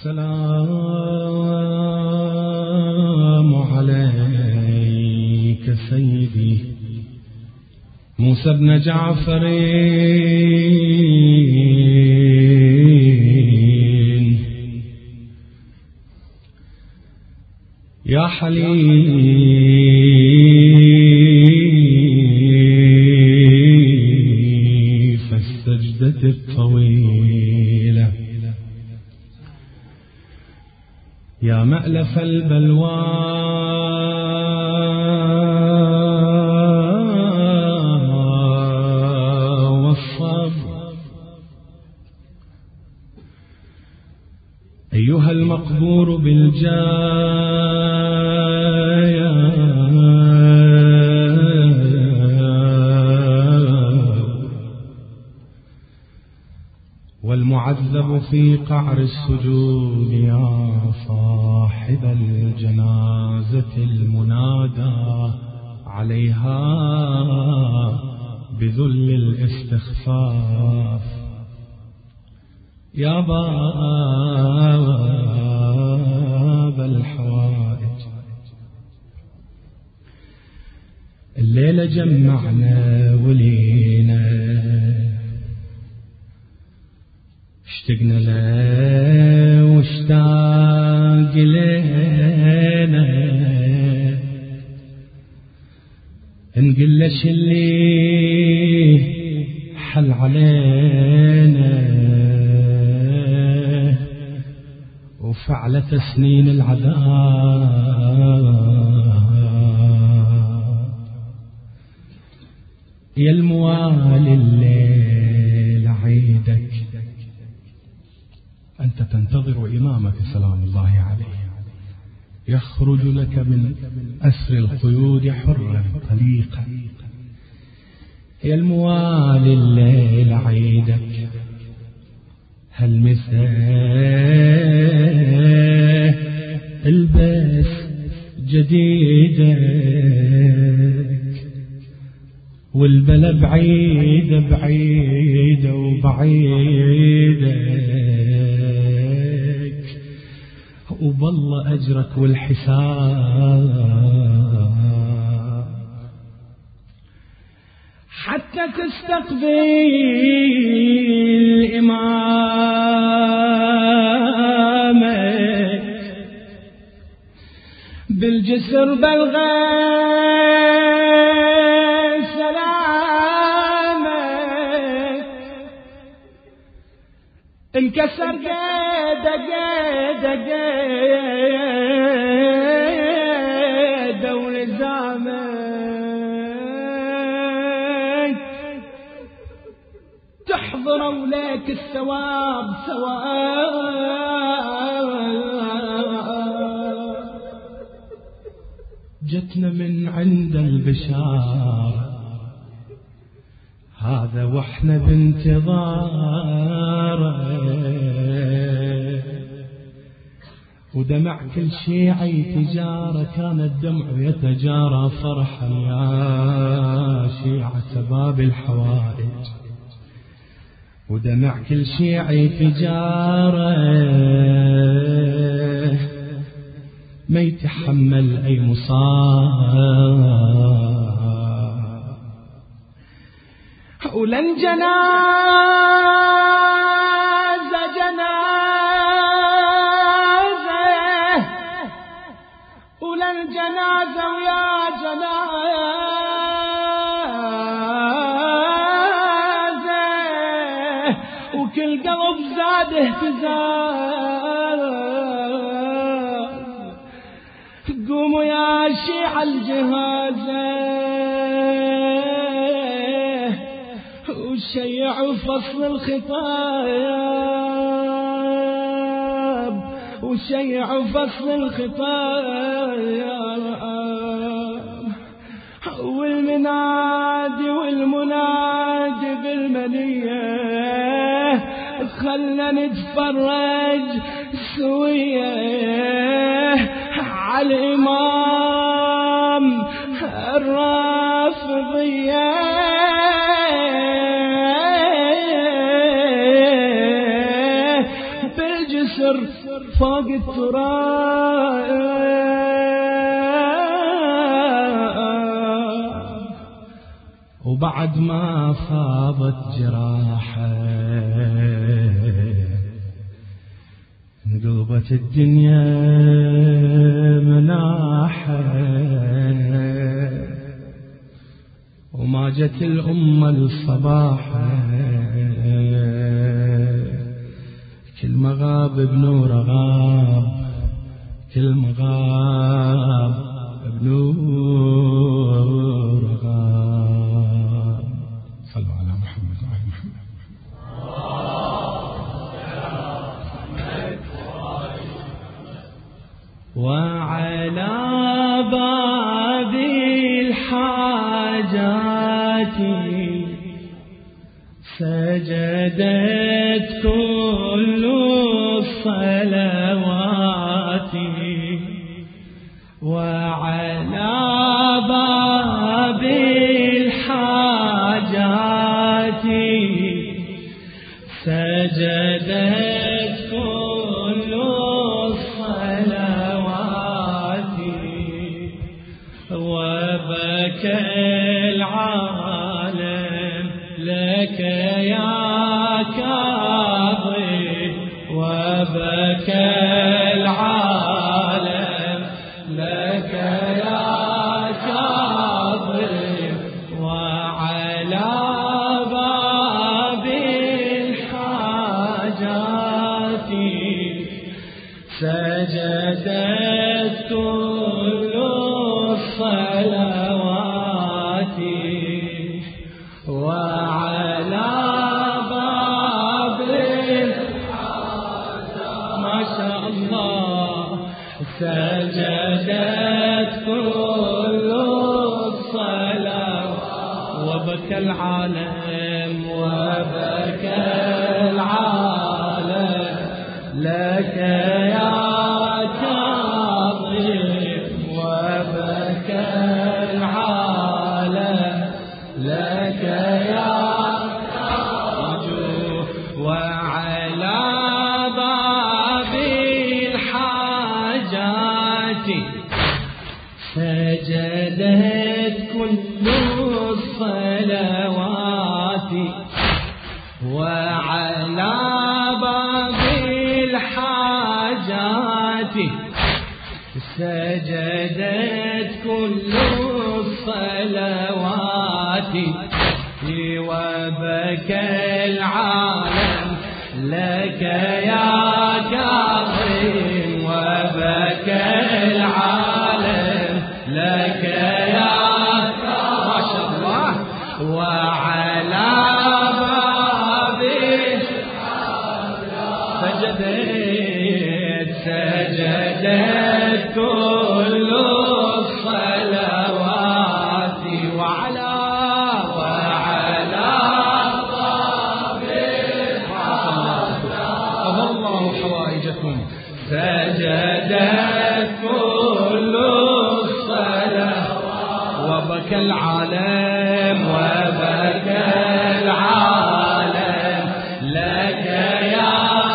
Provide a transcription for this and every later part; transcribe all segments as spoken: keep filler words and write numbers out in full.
السلام عليك سيدي موسى بن جعفر يا حليف السجدة الطويلة يا مألف البلوى والصبر أيها المقبور بالجاية والمعذب في قعر السجود يا صاحب الجنازة المنادى عليها بذل الاستخفاف يا باب الحوائج الليلة جمعنا ولينا اشتقنا له واشتاق لنا نقلش اللي حل علينا وفعلت سنين العذاب يا الموالي الليل عيدك أنت تنتظر إمامك سلام الله عليه يخرج لك من أسر القيود حرا طليقا يا الموالي الليل عيدك هل مساه البس جديدك والبلا بعيدة بعيدة وبعيدك وبالله أجرك والحساب حتى تستقبل إمامك بالجسر بلغي سلامك انكسر قيد قيد قيد ولزامك تحضر وليك الثواب ثواب جتنا من عند البشار هذا واحنا بانتظاره ودمع كل شيعي تجارة كان الدمع يتجارى فرحا يا شيعة باب الحوائج ودمع كل شيعي تجارة ما يتحمل أي مصاب ولن جنازة جنازة ولن جنازة ويا جنازة وكل قلب زاد اهتزاز قوموا يا شيعة الجهازة وشيعوا فصل الخطاب وشيعوا فصل الخطاب والمنادي والمنادي بالمنية خلنا نتفرج سوية على الإمام الرافضية فوق التراب، وبعد ما فاضت جراحه انقلبت الدنيا مناحه، وما جت الأمة الصباحة كل ما غاب بنور غاب، كل ما غاب بنور غاب. صلوا على محمد وعلى محمد. وعلى باب الحاجات سجدت كل الصلوات، وعلى باب الحاجات سجدت كل الصلوات، وبكى العالم لك يا كاظم، وبكى العالم لك يا كاظم، وعلى باب الحاجات سجدت كل الصلوات، وعلى باب الحاجات ما شاء الله سجدت كل الصلوات، وبكى العالم وبكى العالم لك يا كاظم، وبكى العالم لك يا كاظم، وعلى باب الحاجات سجدت كل الصلوات، وعلى باب الحاجات سجدت كل الصلوات، وبكى العالم لك يا كاظم، وبكى العالم لك يا كاظم ما شاء الله، وعلى باب سجدت سجدت كل الصلوات، وعلى وعلى باب الحاجات قضى الله حوائجكم سجدت كل الصلوات، وبكى العالم وبكى العالم لك يا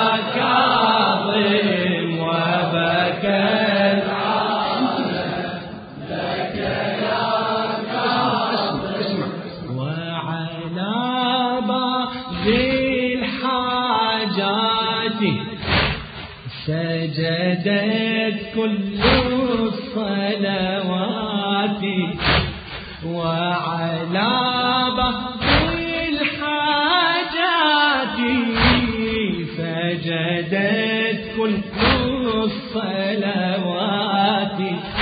كاظم، وبكى العالم لك يا كاظم، وعلى باب الحاجات سجدت كل الصلوات، وعلى باب الحاجات سجدت كل الصلوات،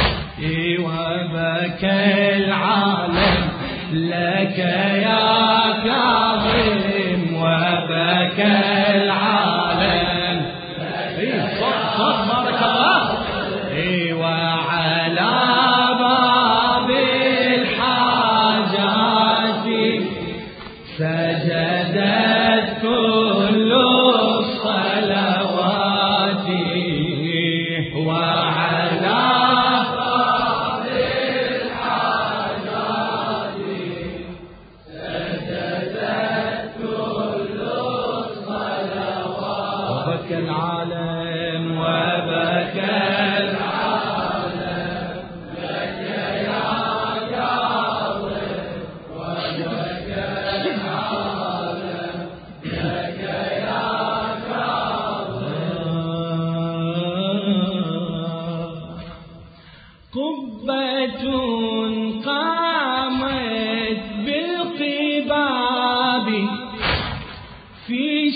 وبكى العالم لك يا كاظم، وبكى العالم صوت بارك الله، وعلى باب الحاجات سجدت كل الصلوات، وعلى باب الحاجات سجدت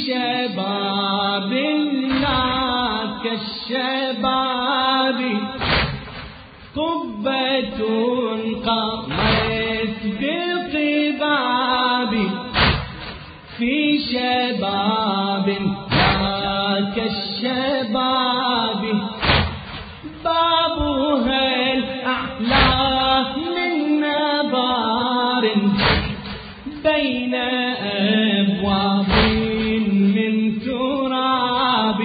شباب لا كالشباب قبة قامت بقباب في شباب لا كالشباب بابها الأعلى من نبار بين أبواب من تراب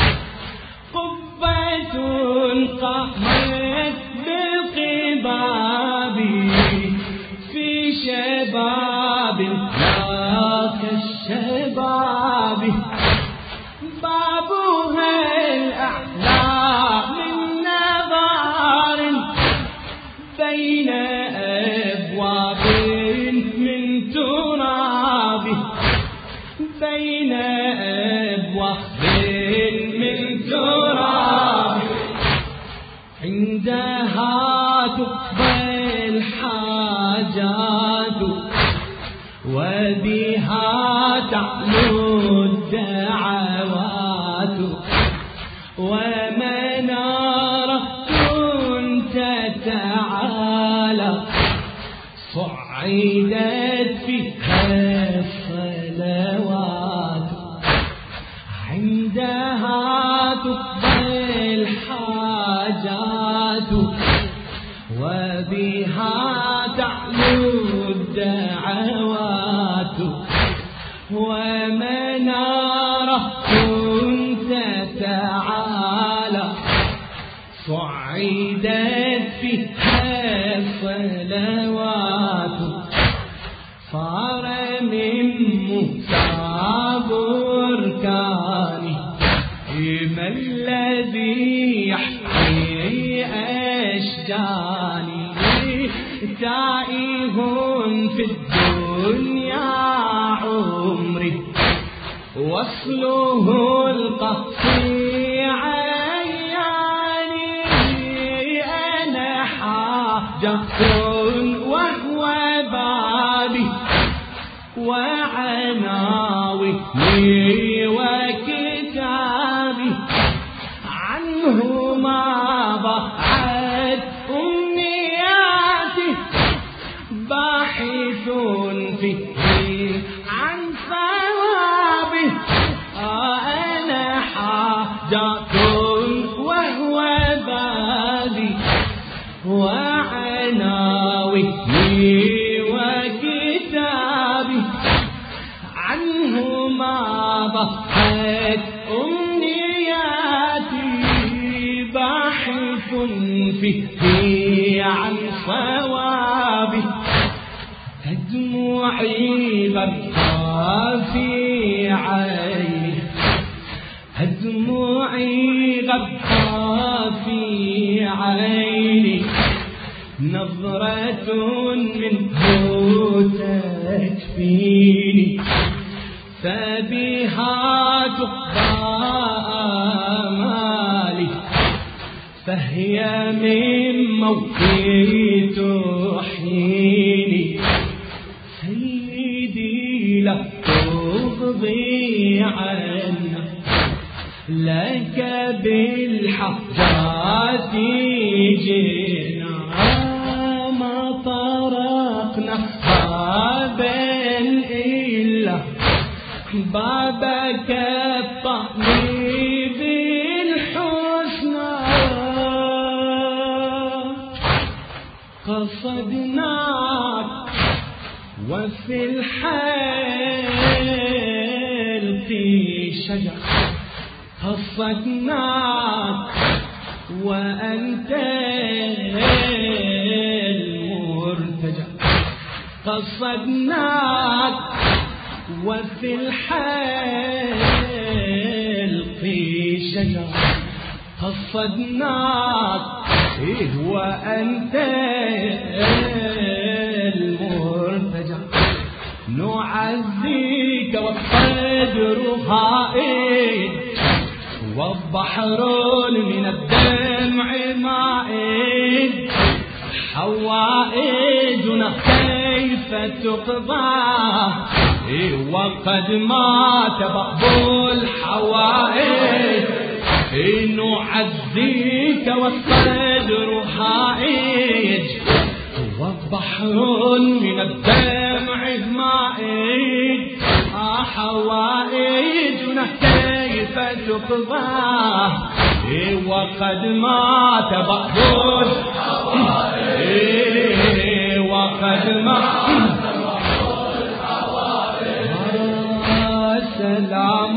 قبة قامت بقباب في شباب لا كالشباب بابها الأعلى من نظار بين أبواب من تراب بين أبواب من تراب عندها تقضى الحاجات وبها تعلو الدعوات ومنارة تتعالى صعدت فيها الصلوات عندها تقضى الحاجات وبها تعلو الدعوات ومنارة تتعالى صعدت فيها الصلوات صار من موسى بركاني ما الذي يحيي أشجاني تائه في الدنيا عمري وصله القصير عياني أنا حاجة وهو بابي وعناوي وكتابي عنه ما ضاعت أمنياتي باحث فيه عن ثوابه أنا حاجة وهو بابي وعناوي وكتابي عنه ما ضاعت أمنياتي باحث فيه عن صوابي دموعي غرقى في عيني دموعي غرقى في عيني نظرة منه تكفيني فبها تقضى آمالي فهي من موتي تحييني سيدي لا تغضي عنا لك بالحجات جئنا ما طرقنا بابا إلا بابك الطبيب الحسنى قصدناك وفي الحلق شجر قصدناك وأنت المرتجى قصدناك وفي الحلق شجر قصدناك إيه وأنت المرتجى نعزيك والقدر هائل والبحر من الدمع مائل حوائجنا كيف كيف تقضى وقد مات بعض الحوائج نعزيك والصدر حائج وبحر من الدمع مائج حوائجنا كيف تقضى وقد مات بعض الحوائج وقد مات سلام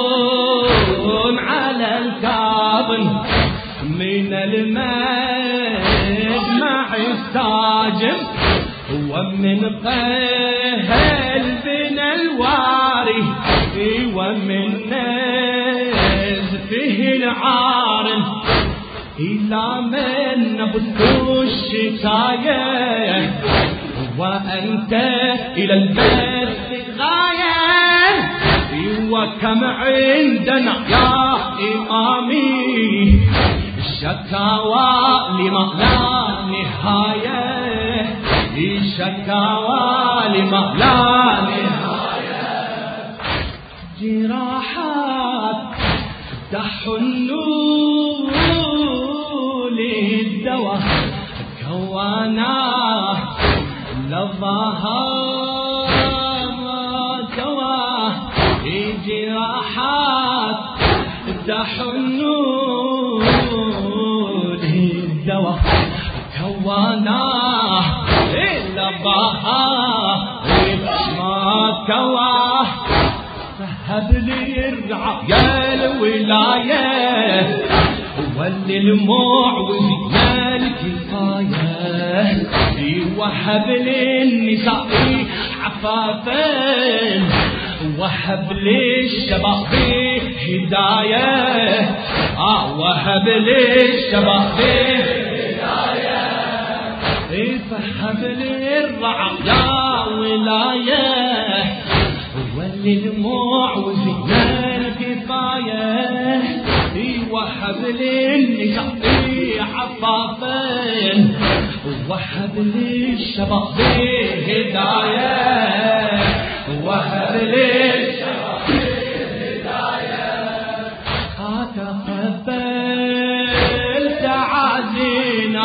على الكاظم من المجمع الساجم ومن قلبنا الواري ومن نزفه العارم إلى من نبث الشكاية وأنت إلى البث غاية وكم عندنا يا إمامي شكاوى لما لا نهاية شكاوى لما لا نهاية جراحات تحن للدواء كوانا لظاها جراحات تحن للدواء كوانا لباها ما كواه فهب لي الرعايا الولاية وللمعوز الكفاية وهب للنساء عفافا وهب للشباب هداية آه وهب للشباب هداية فهب للرعايا ولاية وللمعوزين الكفاية وهب للنساء عفافا وهب للشباب هداية وهب للشباب هداية أتقبل تعازينا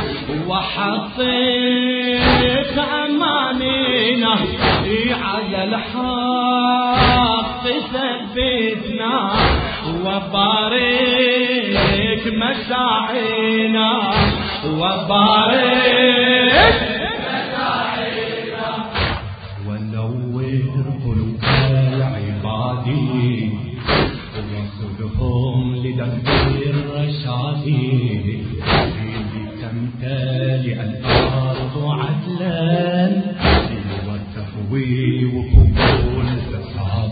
وحطيت أمانينا على الحق ثبتنا وبارك مساعينا وبارك مساعينا ونور قلوب العباد وخذهم لدرب الرشاد لتمتلئ الأرض عدلا وتهوي وقوف الفساد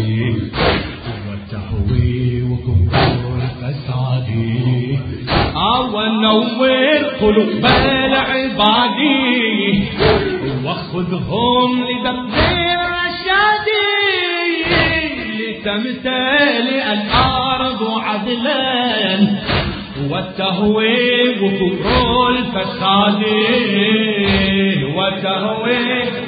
وتهوي وقوف الفساد ونور قلوب العباد وخذهم لدرب الرشاد لتمتلئ الأرض عدلا وتهوي وقوف الفساد وتهوي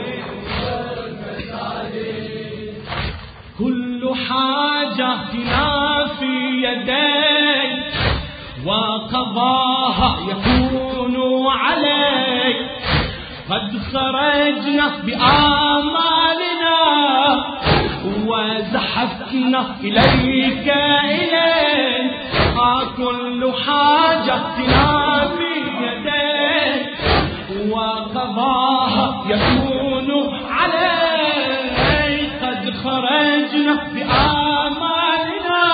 كل حاجاتنا في يديك وقضاها يكون عليك قد خرجنا بآمالنا وزحفنا إليك إليك كل حاجتنا في يديك وقضاها يكون عليك قد خرجنا بآمالنا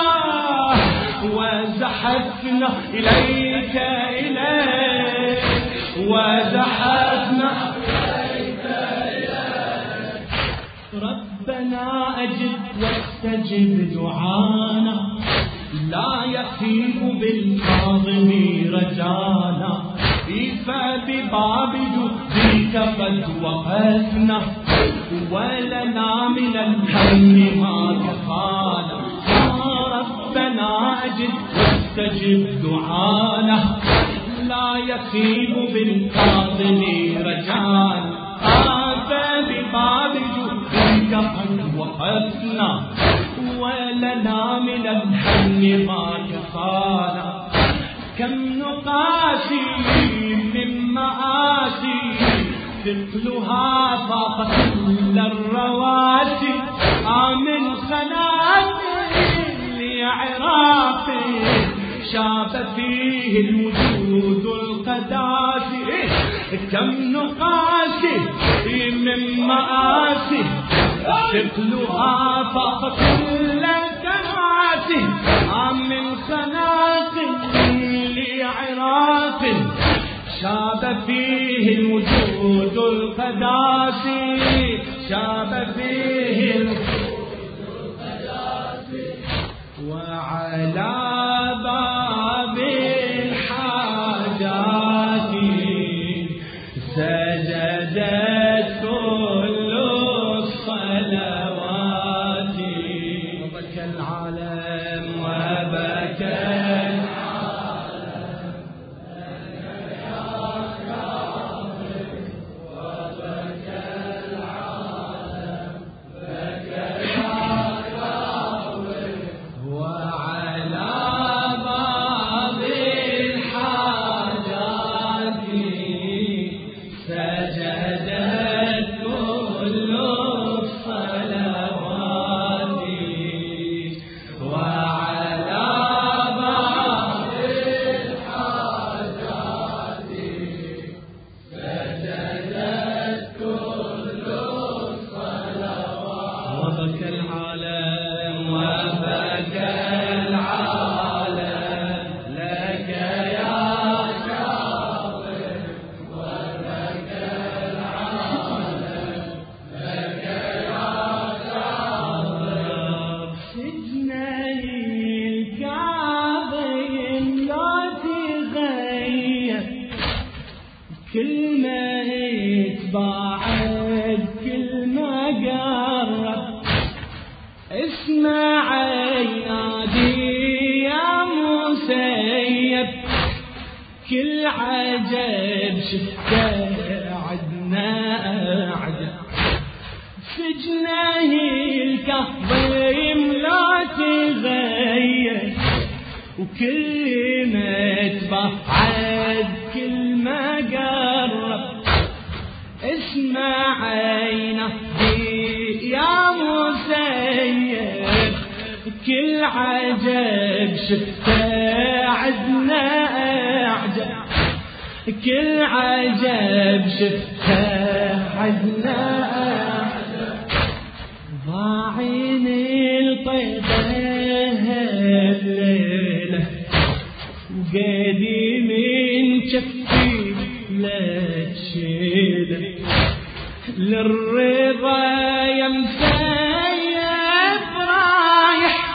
وزحفنا إليك إليك وزحفنا إليك إليك ربنا أجب واستجب دعانا لا يخيب بالكاظم رجانا فبباب جودك قد وقفنا ولنا من الهم ما كفانا ربنا أجب واستجب دعانا لا يخيب بالكاظم رجانا بباب جودك قد وقفنا ولنا من الحن ما كفانا كم نقاسي من مآسي ثقلها فاق كل الرواسي آمن خناتي لعراق شاب فيه الوجود القداسي كم نقاسي من مآسي ثقلها فاق كل الرواسي آمن خناتي لعراق شاب فيه الوجود القداسي شاب فيه الوجود القداسي وعلى باب الحاجات سجدت كل الصلوات وبكى العالم وبكى كل ما يتباعد كل ما قرب اسمع ينادي يا مسيب كل عجب شفته عدنا عجب سجنه الكظيم لا تغير وكل ما يتباعد كل ما قرب اسمع ينادي يا مسيب كل عجب شفته عدنا أعجب كل عجب شفته عدنا أعجب ضاعين الطيبة الليلة وقدي من شفي لا تشيله للرضا يمسيب رايح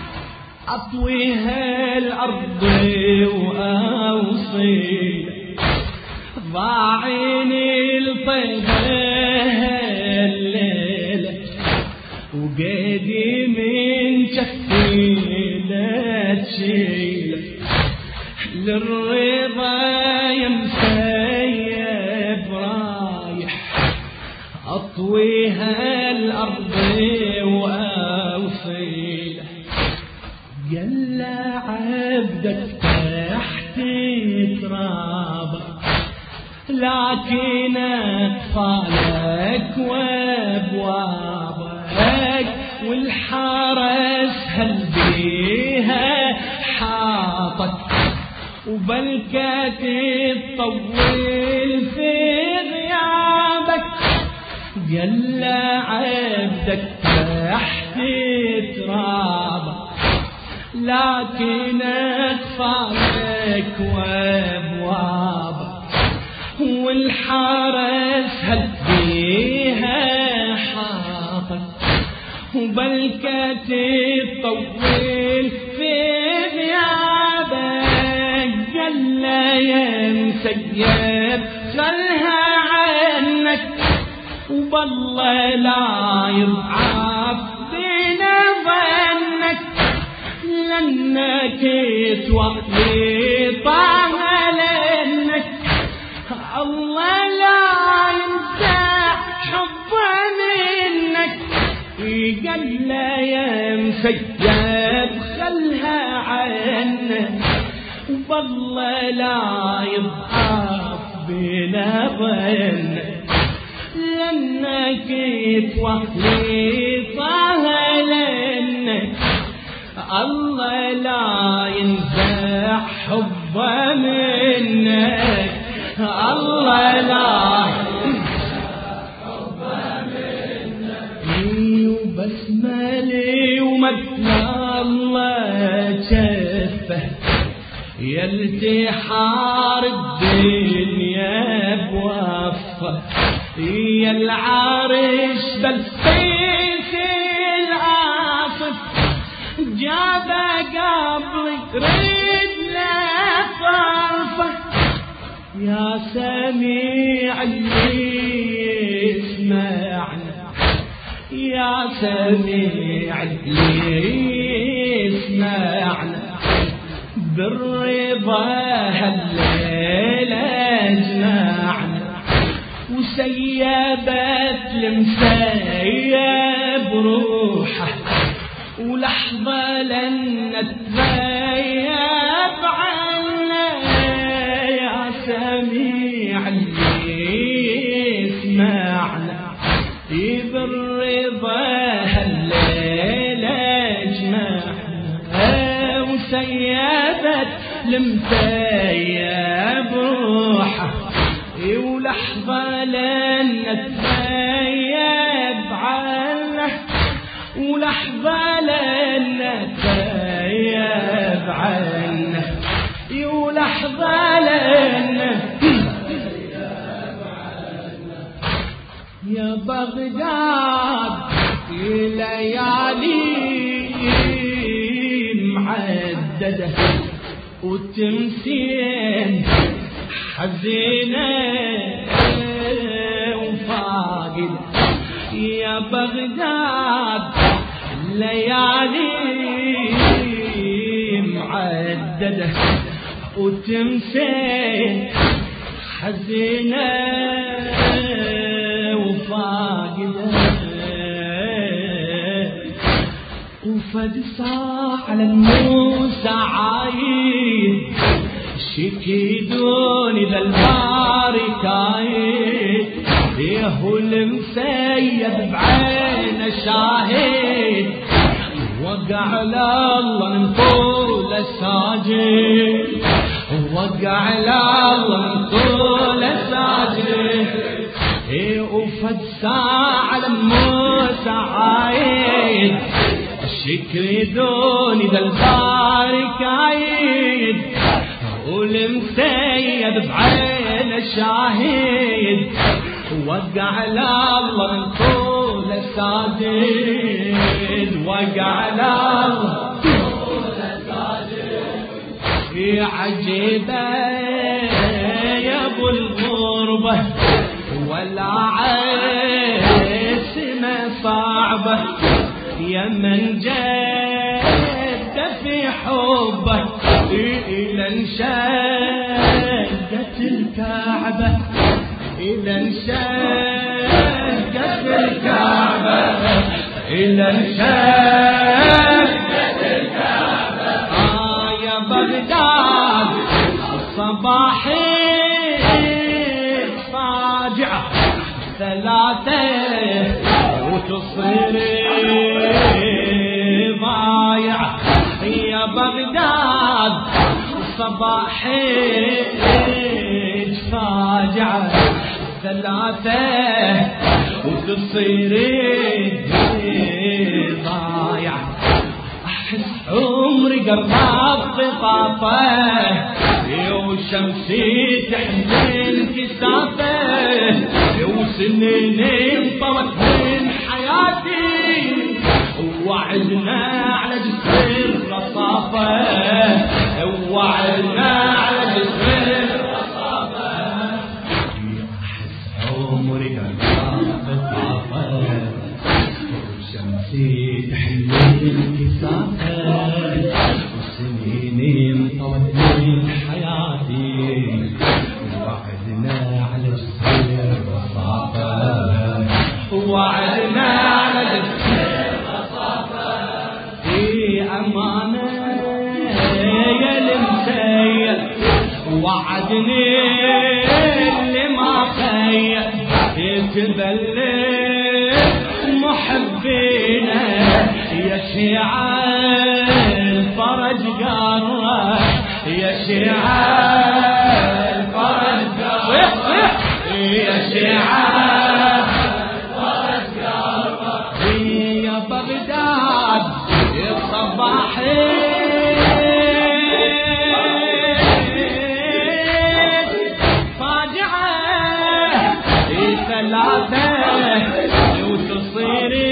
أطويها الأرض وأوصيل ضاعين الطيبة الليلة وقدي من شفي لا تشيله للرضا يمسيب رايح أطويها الأرض وأوصيله قال عبدك تحت ترابك لكن أطفالك وأبوابك والحارس هل بيها حاطك وبلكة تطول في غيابك قال عبدك تحت ترابك لكن أطفالك وأبوابك والحارس هل بيها حاطك وبلكة تطول في غيابك قال يا مسيب خلها عنك وبالله لا يضعف بنا ظنك لأنك توقي طعها لأنك الله لا ينسى حب قال له يا مسيب خلها عنا والله لا يضعف بنا ظن لأنك توخليطها لنا الله لا ينزع حبه منك الله لا بس مالي ومثل الله شفه يلتحار الدنيا بوفه يا العرش بالسيف العاصف جابه قبل تريد لا طرفه يا سميع اللي يسمعنا يا سميع اللي يسمعنا بالرضا هالليلة اجمعنا وسيبت المسيب روحه ولحظة لن نتغيب عنا يا سميع اللي يسمعنا بالرضا هالليلة اجمعنا وسيبت المسيب روحه ولحظة لن نتغيب عنه ولحظة لن نتغيب عنه ولحظة لن يا بغداد ليالي معددة وتمسين حزينة وفاقدة يا بغداد ليالي معددة وتمسين حزينة وفاقدة وفد صاع على الموسى عايد شكيدوني ذا الباري كايد يهو المسيب بعينه شاهد وقع لله من طول الساجد وقع لله من طول الساجد وفد ساعة على موسى عايد شكيدوني ذا الباري كايد والمسيب بعين شاهد وقع لله من طول الساجد وقع لله طول الساجد يا عجيبة يا ابو الغربة ولا عايسمة صعبة يا من جد في حبك إلى انشدت الكعبة إلى انشدت الكعبة إلى انشدت الكعبة آه يا بغداد صباحي فاجعة ثلاثة وتصيري ضايعة يا بغداد صباحي فاجعة ثلاثة وتصيري ضايعة أحس عمري قرب بطاطة وشمسي تحمل كسافة وسنين طوت من حياتي ووعدنا على جسر الرصافة ووعدنا على جسر الرصافة أحس عمري قرب بطاطة وشمسي تحمل كسافة وسنين طوت من حياتي ووعدنا على جسر الرصافة ووعدنا على جسر وعدني اللي ما خير يتبلد محبينا يا شيعة الفرج قرب يا شيعة الفرج قرب يا شيعة الفرج قرب يا بغداد الصباحين ثلاثة وتصيري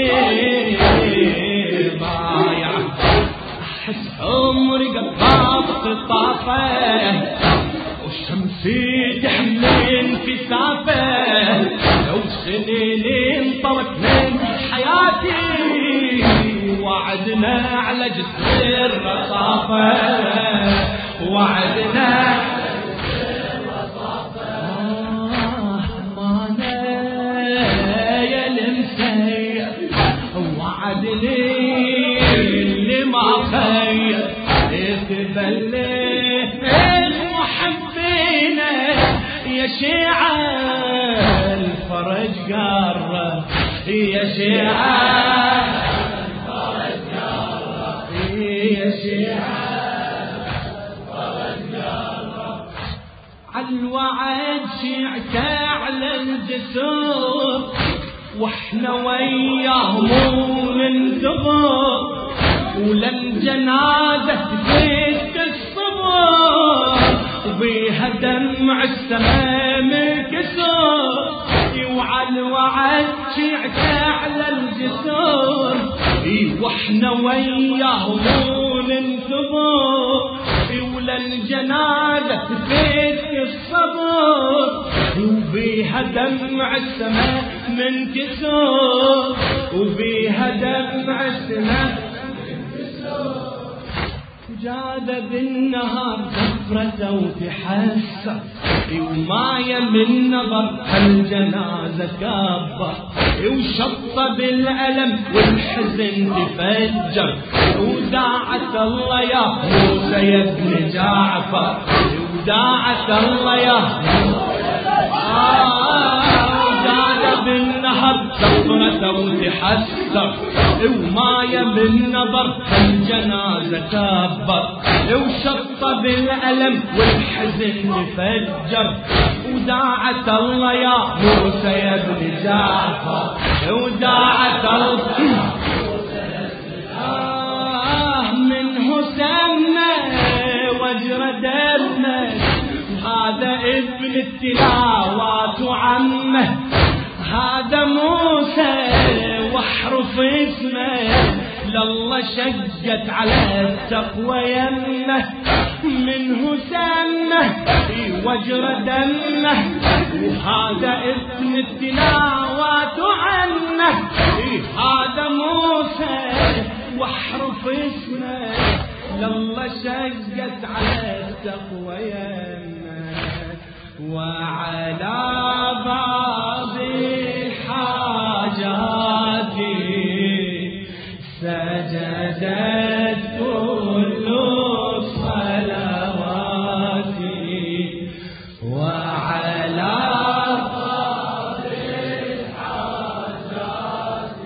ضايع أحس عمري قد ضابط الطافة والشمسي تحملين في سافة لو سنين طوت من حياتي وعدنا على جسر الرصافة وعدنا اللي ما خير يتبلد محبينا يا شيعة الفرج قرب يا شيعة الفرج قرب يا شيعة الفرج قرب عالوعد شيعته على الجسور واحنا وياهم ننتظر ولن جنازة تفيد الصبر وبيها دمع السماء منكسر وعلى الوعد شيعته على الجسور واحنا وياهم ننتظر ولن جنازة تفيد الصبر وبيها دمع السماء من كسور وبيها دمع السماء من كسور جاد بالنهار زفرة وتحسر ومايا من نظر هالجنازة كبر وشط بالألم والحزن تفجر وداعت الله يا موسى يا ابن جعفر وداعت الله يا آه بالنهر زفرة وتحسر ومايا من نظر الجنازة كبر وشط بالألم والحزن يفجر وداعت الله يا موسى يا ابن جعفر وداعت الله آه منه سمى وجر دمه هذا ابن التلاوات وعمه هذا موسى واحرف اسمه لله شجت على التقوى يمه منه سمه وجر دمه وهذا ابن التلاوات عنه هذا موسى واحرف اسمه لله شجت على التقوى يمه وعلى باب الحاجات سجدت كل الصلوات وعلى باب الحاجات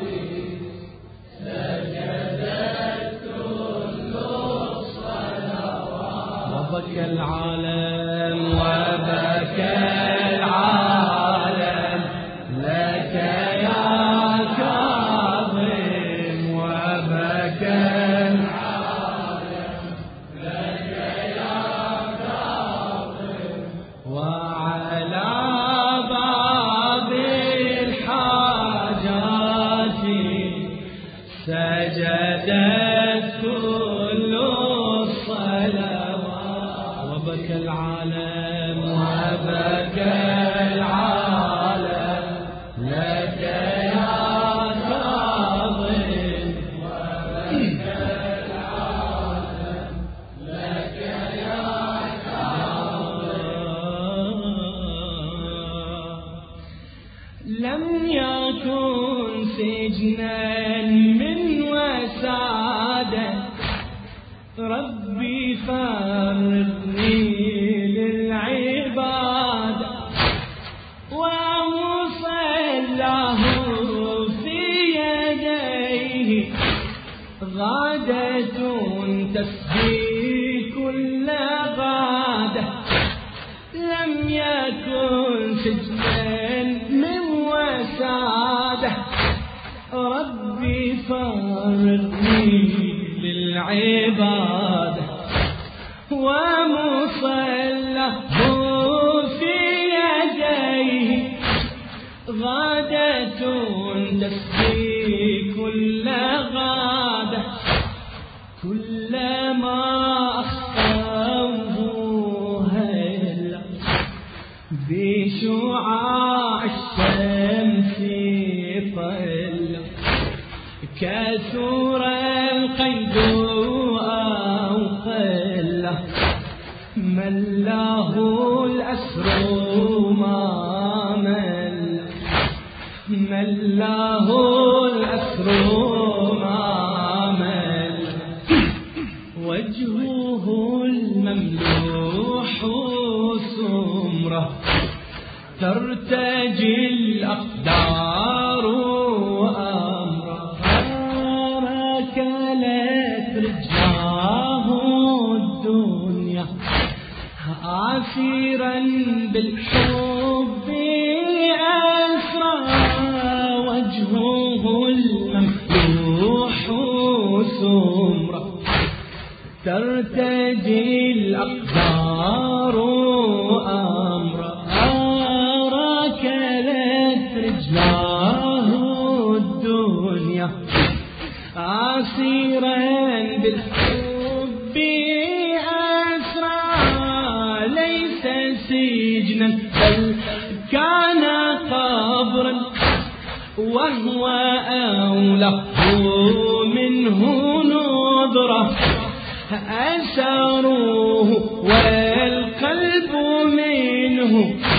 سجدت كل الصلوات وبكى العالم وبكى العالم لك يا كاظم وبكى العالم لك يا كاظم وعلى باب الحاجات سجدت كل الصلوات وبكى العالم وبكى العالم لك يا كاظم وبكى العالم لك يا كاظم لم يكن سجنا من وسادة ربي فارقني للعين غادة تسبي كل غادة لم يكن سجنا من وسادة ربي فرغني للعبادة ومصلاه في يديه غادة تسبي كل غادة كلما أخطأه هلا بشعاع الشمس طل كثر القيد أو قل ملاه الأسر ما مل ملاه الأسر ما مل وجهه المملوح سمرة ترتجي الأقدار أمرا ركلت رجلاه الدنيا عسيرا بالحب أسرى وجهه المملوح سمرة ترتجي الأقدار أمرا ركلت رجلاه الدنيا عسيرا بالحب أسرى ليس سجنا بل كان قبرا وهو أوله منه نظرة أسروه والقلب منه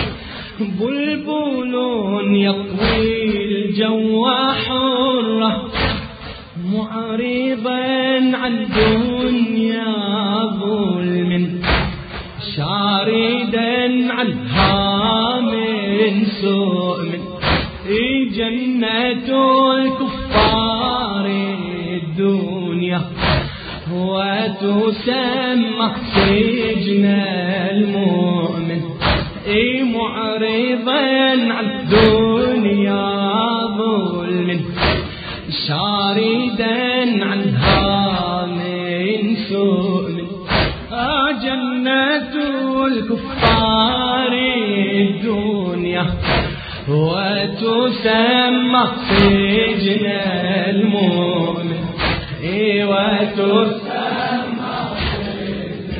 بلبل يطوي الجو حرة معرضا عن دنيا ظلم شاردا عنها من سؤم جنة الكفار الدنيا وتسمى سجن المؤمن معرضا عن دنيا ظلم شاردا عنها من سؤم جنة الكفار الدنيا وتسمى سجن المؤمن وتسمى سجن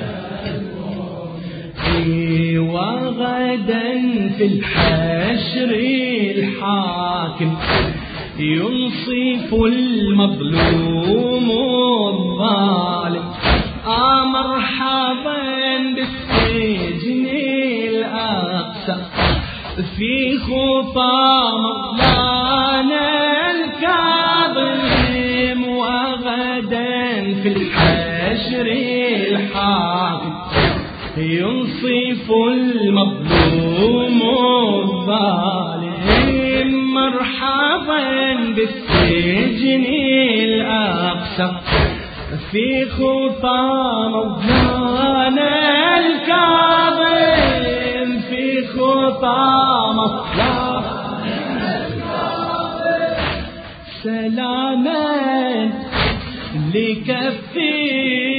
المؤمن وغدا في الحشر الحاكم ينصف المظلوم الظالم مرحبا بالسجن الأقصى في خطى مولانا الكاظم وغدا في الحشر الحاكم ينصف المظلوم الظالم مرحبا بالسجن الأقصى في خطى مولانا الكاظم في خطى مولانا الكاظم سلاما لكفي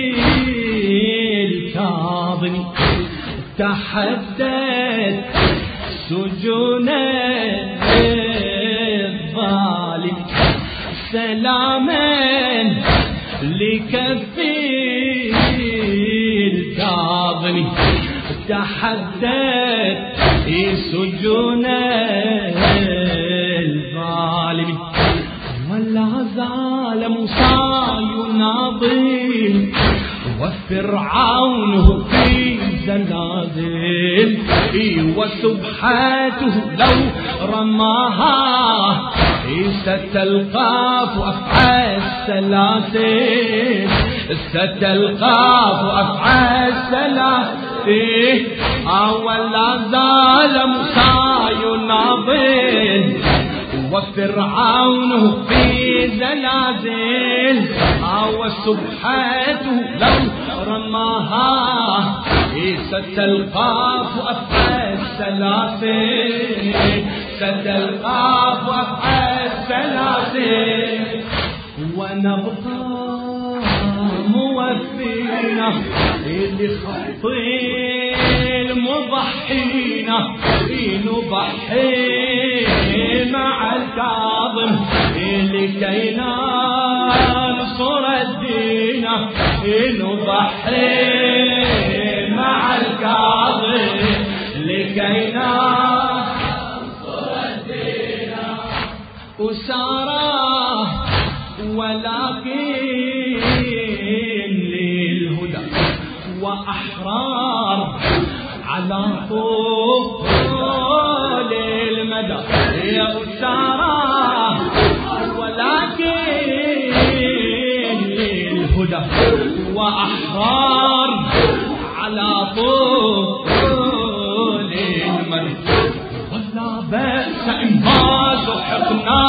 الكاظم تحدث سجون الظالم سلاما لكفي الكاظم تحدث سجون الظالم ولا زال موسى يناضل وفرعون في زلازل وسبحته لو رماها ستلقاف أفعى السلاسل ستلقاف أفعى السلاسل ولا زال موسى يناضل وفرعون في زلازل وسبحته لو رماها ستلقى أفعى الثلاثة ستلقى أفعى الثلاثة ونبقى موفينا لخط المضحينا نضحي مع الكاظم لكي ننصر الدين نضحي مع الكاظم لكي ننصر الدين أسارى ولكن للهدى وأحرار على طول المدى يا أسارى ولكن للهدى وأحرار على طول المدى ولا بأس إما سحقنا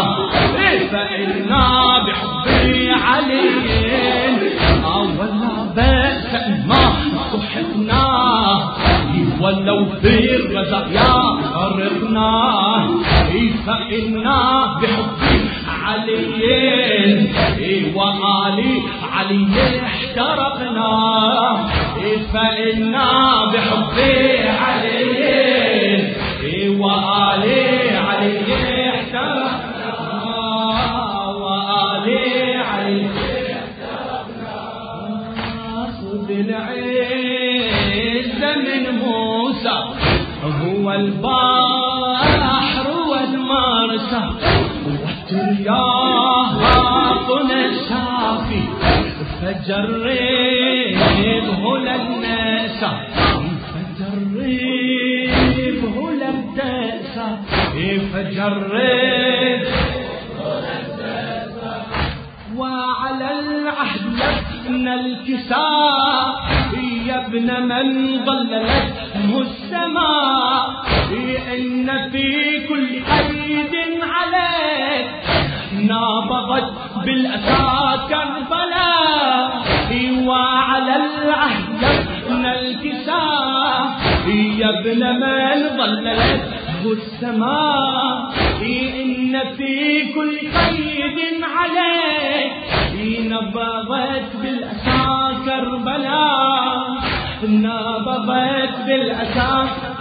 فإنا بحب علي ولا بأس إما سحقنا ولو في الرزايا غرقنا فإنا بحب علي وآل علي احترقنا فإنا بحب علي وآل علي احترقنا وآل علي احترقنا خذ العز من موسى هو البحر والمرسى والترياقنا الشافي فجربه للناس فجربه للناس فجربه للناس وعلى العهد يبنى الكساء يا ابن من ضللته السماء إن في كل قيد عليك نابضت بالأسى كربلاء وعلى العهد يبنى الكساء يا ابن من ضللته السماء إن في كل قيد عليك نبضت بالأسى كربلاء نبضت بالأسى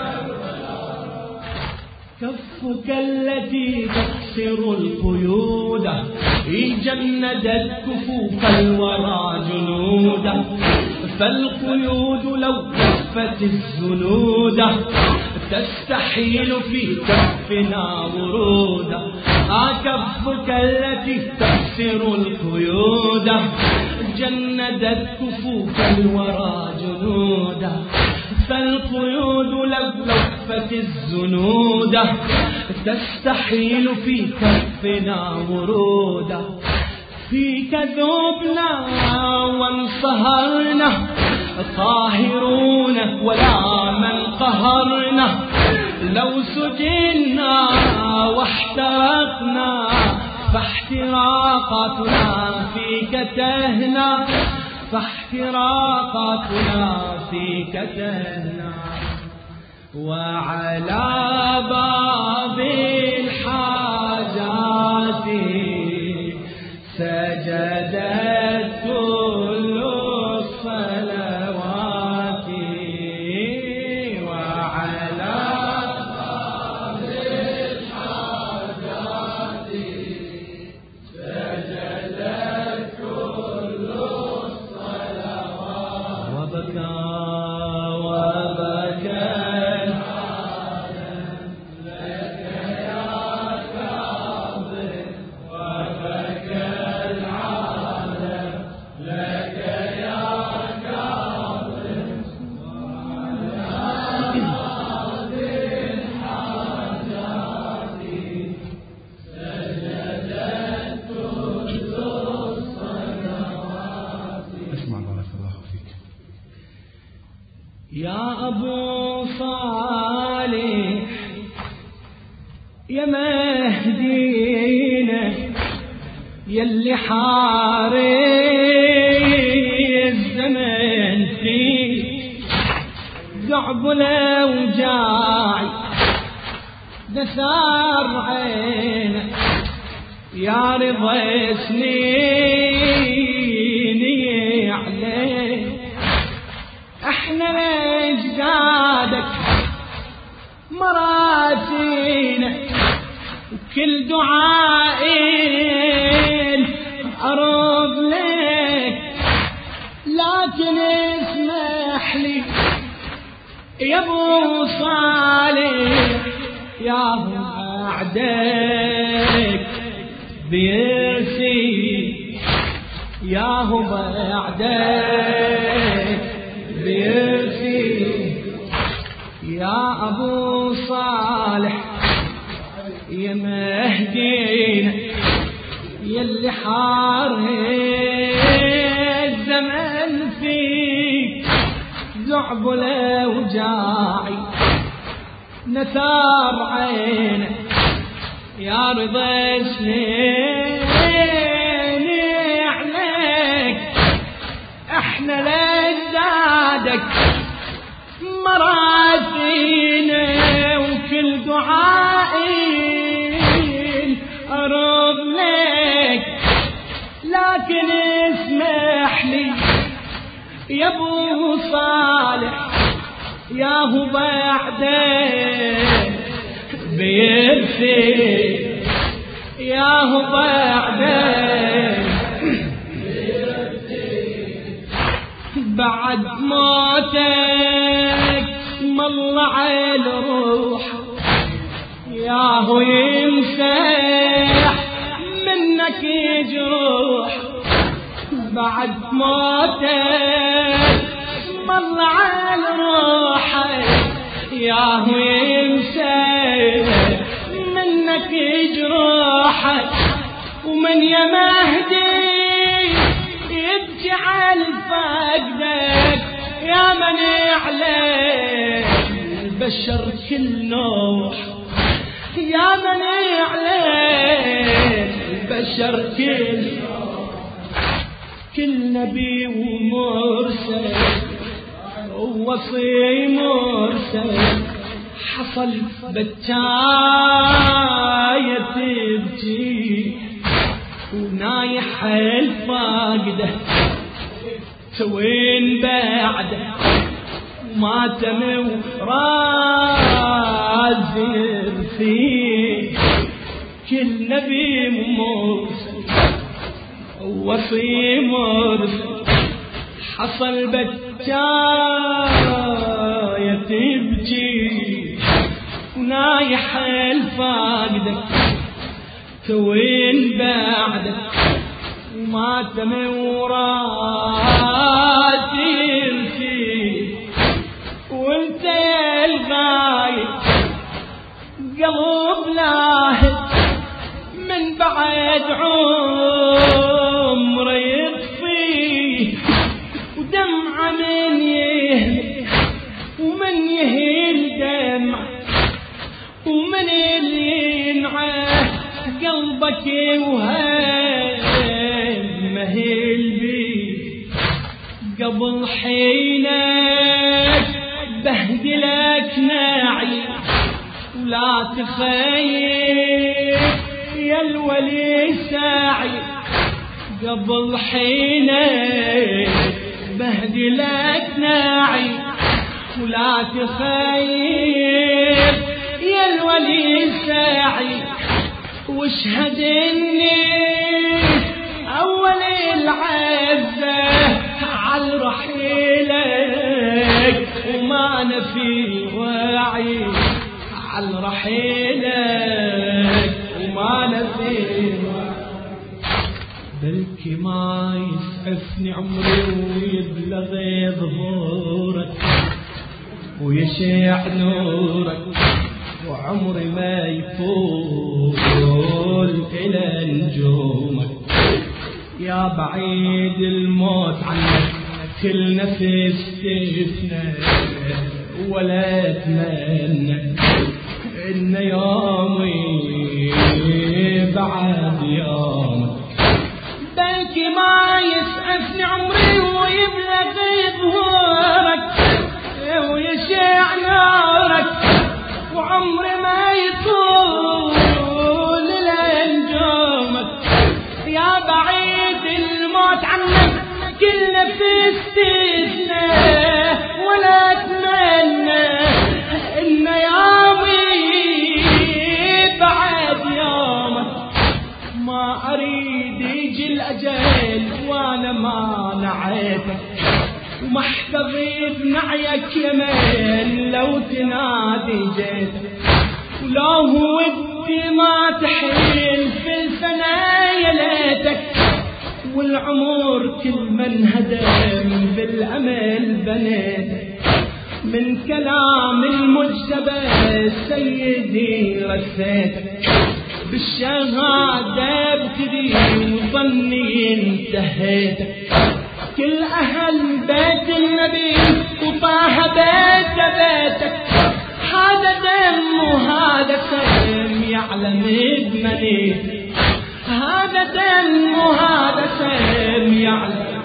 كفك التي تكسر القيود جندت كفوف الورى جنودا فالقيود لو كفت الزنود تستحيل في كفنا ورودا كفك التي تكسر القيود جندت كفوف الورى جنودا فالقيود لو لفت الزنود تستحيل في كفنا ورودا فيك ذوبنا وانصهرنا طاهرون ولا من قهرنا لو سجنا واحترقنا فاحتراقاتنا فيك تهنا فاحتراقاتنا فيك تهنا وعلى باب الحاجات سجدت كل الصلوات وعلى باب الحاجات سجدت كل الصلوات وبكى وبكى يا أبو صالح يا مهدينا يلي حاري الزمن فيه ذعب الأوجاع دثار عينك يا رضا سنيني عليك احنا لأجدادك مراسينا وكل دعائين أرض لك لكن اسمح لي يا ابو صالح يا هم أعدك بيرسي يا هم أعدك بيرسي يا ابو صالح يا مهدينا يلي حاري الزمن فيك ذعب الأوجاع نثار عينك يا رضا سنيني عليك احنا لأجدادك مراسينا وكل دعائي أرض لك لكن اسمح لي يا ابو صالح يا هو بعدك بيرسي يا هو بعدك بعد موتك مطلع الروح يا هو يمسح منك جروح بعد موتك مطلع الروح يا هو يمسح منك جروحك ومن يا مهدي يبكي على فقدك يا من عليك البشر كل نوح يا من عليك البشر كل كل نبي ومرسل ووصي مرسل حصل بتاية تبكي ونايح الفاقده وين بعده وما تم ورازر فيه كل نبي مرسل ووصي مرسل حصل بتاية تبكي ونايح الفاقده وين بعده وما تم وراسل فيه وانت يا الغايب قلب لاهب من بعد عمر يطفيه ودمعه من يهل ومن يهل دمع ومن اللي ينعه قلبك وهم مهل بي قبل حينك بهدلك ناعي ولا تخيل يا الولي ساعي قبل حينك بهدلك ناعي ولا تخيل يا الولي ساعي واشهد اني اول العزة على رحيلك وما انا في واعي على رحيلك وما انا في واعي بلكي ما يسعفني عمري ويبلغ ظهورك ويشع نورك وعمري ما يفول إلى نجومك يا بعيد الموت عنك كل نفس تفنى ولا أتمنى إن يومي بعد يومك يسعفني عمري ويبلغ ظهورك ويشع نارك وعمري ما يطول لنجومك يا بعيد الموت عنك كل نفس تثنى ولا اتمنى ان يومي بعد يومك ما اريد يجي الاجل وانا ما نعيتك ومحتضي بنعيك يمين لو تنادي جيتك ولو ودي ما تحين في الفنا يا ليتك والعمر كل من هدم بالامل بنيتك من كلام المجتبى سيدي رثيتك بالشهادة ابتدي وظني انتهيتك كل أهل بيت النبي وطه بيت بيتك هذا دم وهذا سم يعلم بمنيتك هذا دم وهذا سم يعلم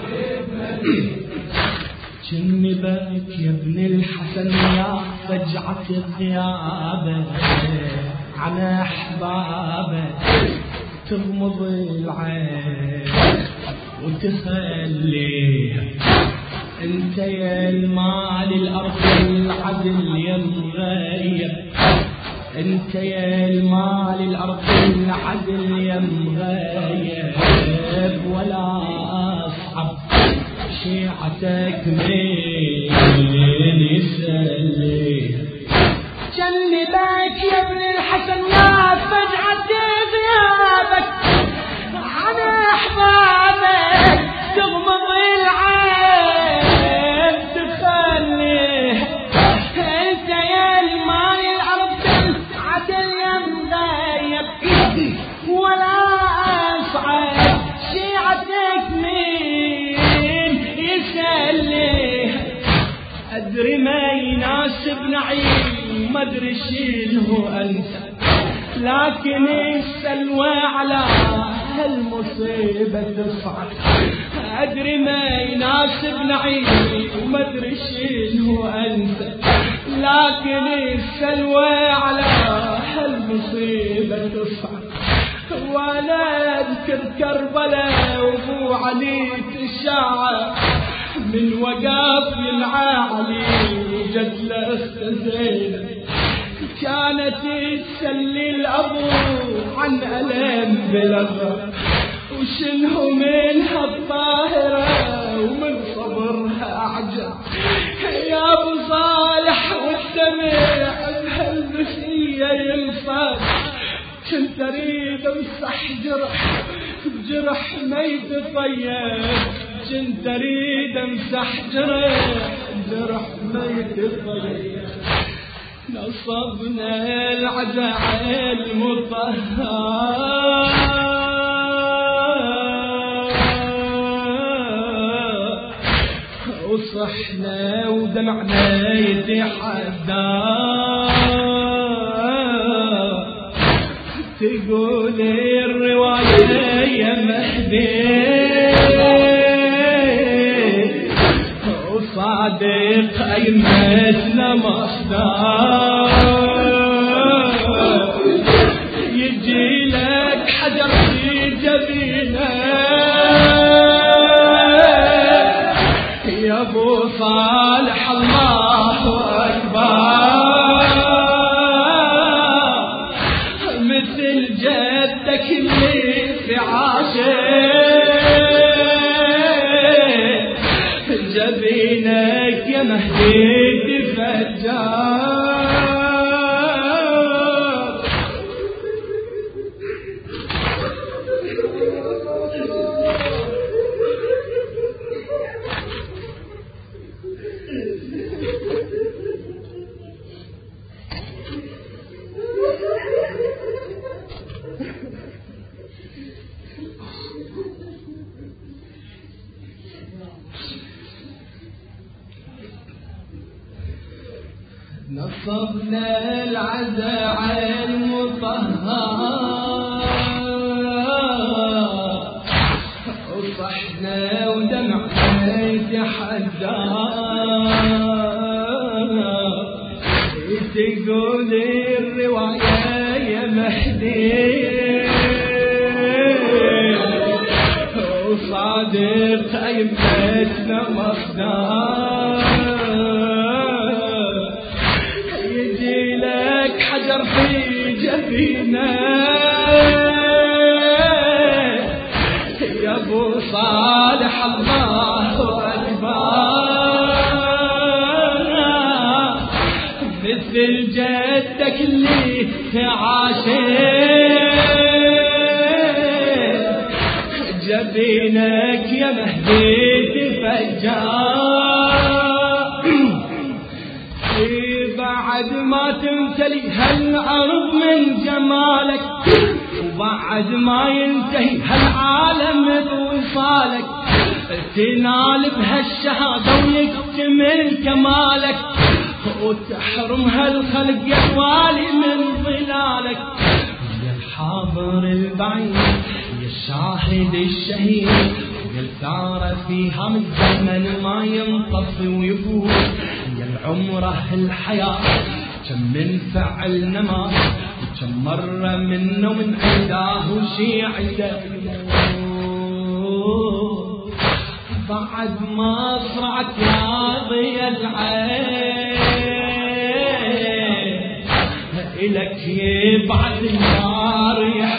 جني بك يا ابن الحسن يا فجعة الغيابة على أحبابك تغمض العين وتخليها انت يا المال الارض العدل يا مغيب انت يا المال الارض العدل يا مغيب ولا اصعب شيعتك مين يسليها جنبك يا ابن الحسن يا فجعة غيابك على احبابك تغمض العين تخليه انت يا المال الارض عدل يا مغيب ولا اصعد شيعتك مين يسليه ادري ما يناسب نعيم ما ادري شيله انسى لكن السلوى على هالمصيبة تصعد أدري ما يناسب نعيم وما أدري شنو أنسى لكن السلوى على هالمصيبة تصعد وأنا أذكر كربلاء وأبو علي تشاعر من وقف العالي جت له أخت زينب كانت تسلي الأبو عن ألم بلغة وشنه منها الطاهرة ومن صبرها أعجب يا أبو صالح والدمع بهالبسية ينصاد كنت أريد أمسح جرح جرح ما يتطيب كنت أريد أمسح جرح جرح ما يتطيب نصبنا العزاء المطهر وصحنا ودمعنا يتحدى تقول الرواية يا مهدي وصادق أيمتنا مصدر يجي لك حجر في جبينه يا ابو صالح الله اكبر مثل جدك اللي في عاشق جبينك يا مهدي تفجر نصبنا العزاء المطهر وصحنا ودمعنا يتحدى تقول الرواية يا مهدي وصادق أيمتنا مصدر يجي لك حجر في جبينه يا ابو صالح الله أكبر مثل جدك اللي عاشق جبينك يا مهدي تفجر بعد ما تمتلي هالأرض من جمالك وبعد ما ينتهي هالعالم بوصالك تنال بهالشهادة ويكتمل كمالك وتحرمها الخلق يا والي من ظلالك يا الحاضر البعيد يا الشاهد الشهيد يا الثار فيها من زمن ما ينطفي ويفوت يا العمره الحياة كم من فعل نما وكم مرة منه من عداه وشيعته بعد ما صرعت يا ضي العين إلك يبعث النار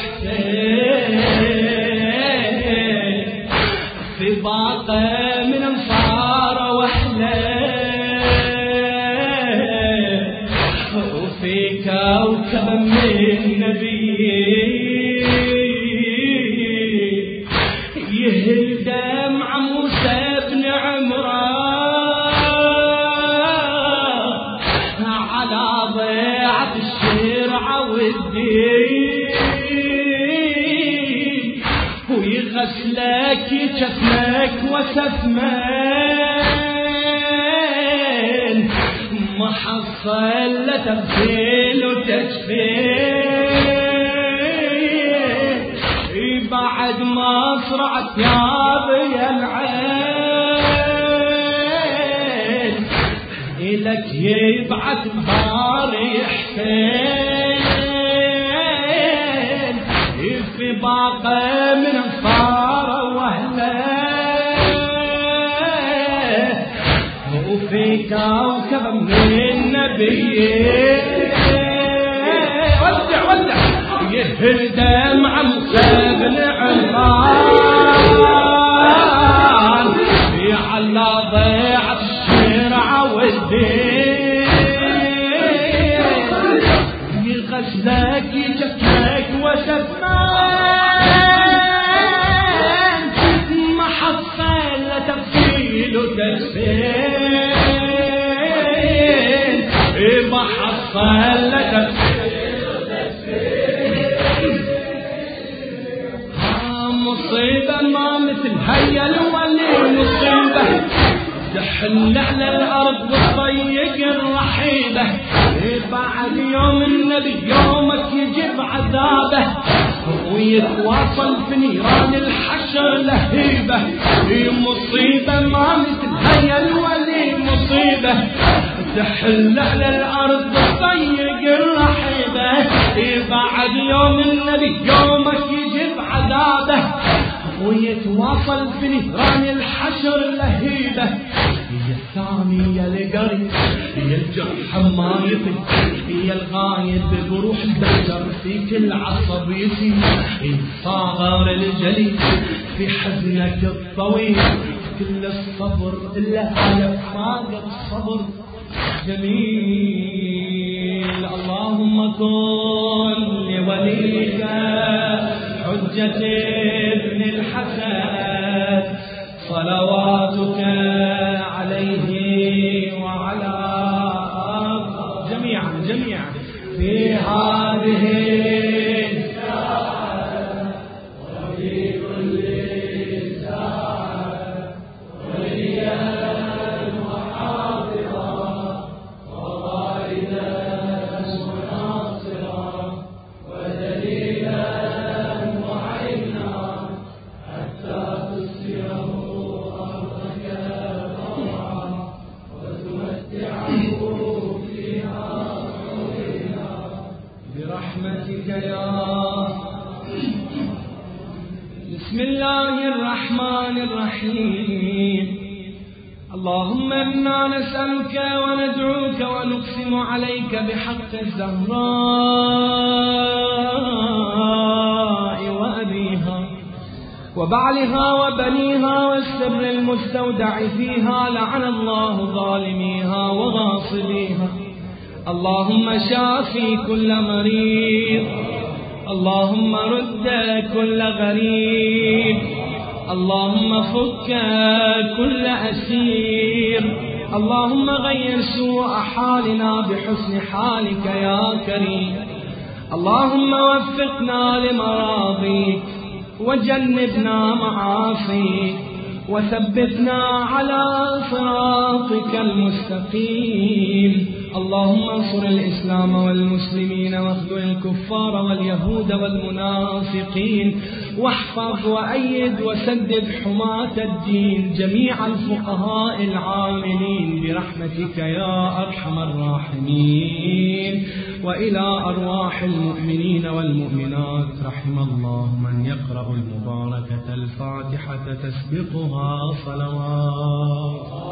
يحسين في باقة من انصار وحلين وفي كوكب من نبيين يهل دمع موسى بن عمران على ضيعة الشرع والدين ويغسلك جفنك وسفمين ما حصل لا تغسل وتجفين بعد ما صرعت يا ضي العين إلك يبعث باري حسين في باقة من انصار واهله وفي كوكب من النبيين ودع ودع يهل دمع موسى بن عمران على ضيعة الشرع والدين يغسلك يجفلك وسفان ما حصل لا تغسيل وتغسين ما حصل لا تغسيل مصيبة ما مثل هيا الولي مصيبة تحل على الأرض وتضيق الرحيبة بعد يوم النبي يومك يجيب عذابه ويتواصل في نيران الحشر لهيبة مصيبة ما مثل هيا الولي مصيبة تحل على الأرض وتضيق الرحيبة بعد يوم النبي يومك يجيب عذابه ويتواصل في نيران الحشر لهيبة هي الثانية القريب هي الجرح ما يطيب هي الغايب بروح البشر في كل عصب يسيب هي الصاغر الجليل في حزنك الطويل كل الصبر إلا على فاق الصبر جميل اللهم كن لوليك حجة ابن الحسن صلواتك عليه وعلى جميعا جميعا في هذه الساعة وفي كل ساعة وليا وحافظا وقائدا وناصرا ودليلا وعينا حتى تسيره أرضك بسم الله الرحمن الرحيم. اللهم إنا نسألك وندعوك ونقسم عليك بحق الزهراء وأبيها وبعلها وبنيها والسر المستودع فيها، لعن الله ظالميها وغاصبيها. اللهم شافي كل مريض، اللهم رد كل غريب، اللهم فك كل أسير، اللهم غير سوء حالنا بحسن حالك يا كريم. اللهم وفقنا لمراضيك وجنبنا معاصيك وثبتنا على صراطك المستقيم. اللهم انصر الإسلام والمسلمين واخذل الكفار واليهود والمنافقين، واحفظ وأيد وسدد حماة الدين جميع الفقهاء العاملين برحمتك يا أرحم الراحمين. وإلى أرواح المؤمنين والمؤمنات رحم الله من يقرأ المباركة الفاتحة تسبقها صلوات.